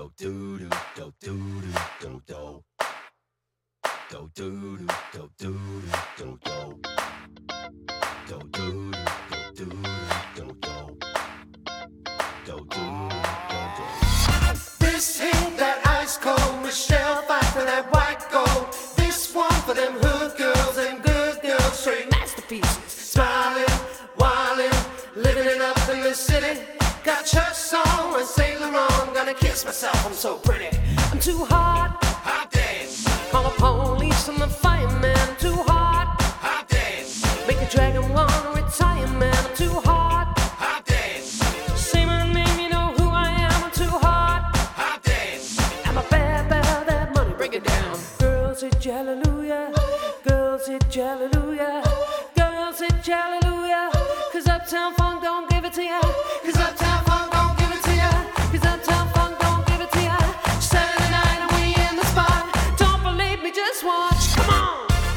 This ain't that ice cold Michelle fight for that white gold. This one for them hood girls and good girls, straight masterpieces. Smiling, wildin', living it up in the city. Got church song and Saint Laurent. Gonna kiss myself, I'm so pretty. I'm too hot, hot dance. Call the police and the fireman. I'm too hot, hot dance. Make a dragon wanna retire, man. I'm too hot, hot dance. Say my name, you know who I am. I'm too hot, hot dance. I'm a bad, bad, that money, break it down. Girls hit hallelujah, girls hit hallelujah, girls hit hallelujah. 'Cause Uptown Funk don't give it to ya. 'Cause Uptown Funk don't give it to ya. 'Cause Uptown Funk don't give it to ya. Saturday night and we in the spot. Don't believe me, just watch. Come on.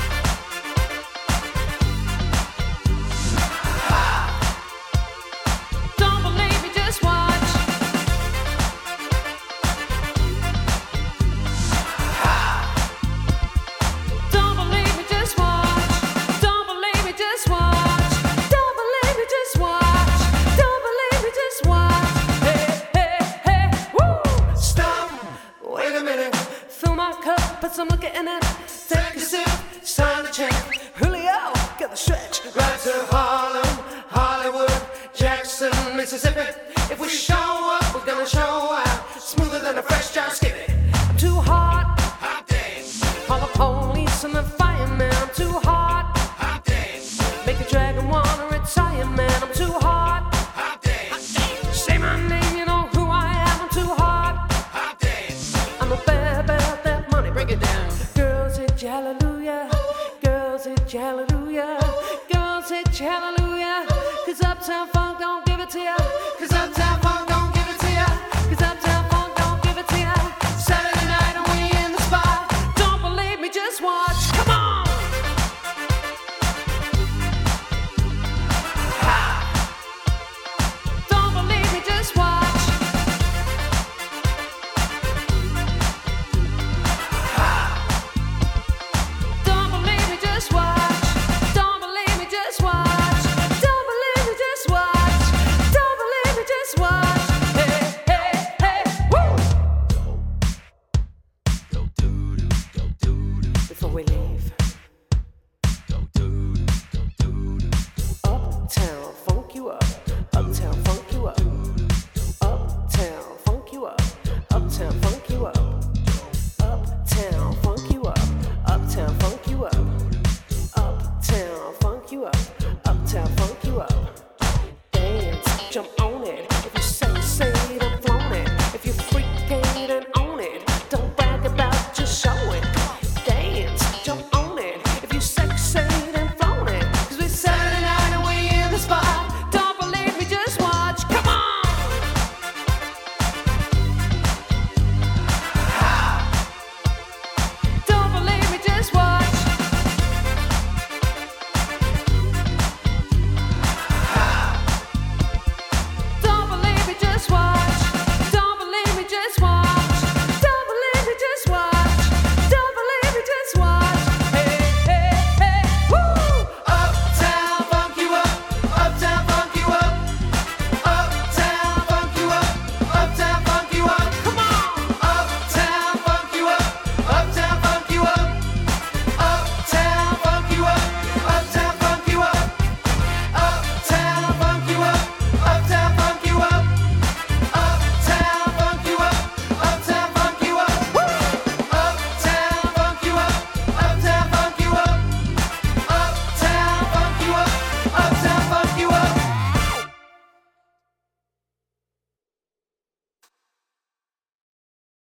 Don't believe me, just watch. Don't believe me, just watch. Don't believe me, just watch. Don't believe me, just watch. Don't believe me, just watch. Hey, hey, hey, woo! Stop. Wait a minute. Fill my cup, put some liquor in it. Take a sip, it's time to change. Julio, get the stretch. Right to Harlem, Hollywood, Jackson, Mississippi. If we show up, we're gonna show out. Smoother than a fresh jar skitty. I'm too hot, hot dance. Call the police and the fireman. I'm too hot, hot dance. Make a dragon wanna retire, man. I'm too hot, hot dance. Say my name, you know who I am. I'm too hot, hot dance. I'm a bad, bad, that money, break it down. Girls hit hallelujah, girls hit hallelujah, girls hit hallelujah. 'Cause Uptown Funk don't give it to ya. 'Cause Uptown Funk don't give it to ya. 'Cause Uptown Funk don't give it to ya. Saturday night and we in the spot. Don't believe me, just watch. Come on. Don't believe me, just watch. Don't believe me, just watch. Don't believe me, just watch. Don't believe me, just watch. Don't believe me, just watch. Hey, hey, hey, woo! Before we leave, Uptown funk you up. Uptown funk you up. Uptown funk you up. Uptown funk you up. Uptown funk you up. Uptown funk you up. Uptown funk you up. Uptown funk you up. Dance, jump on it.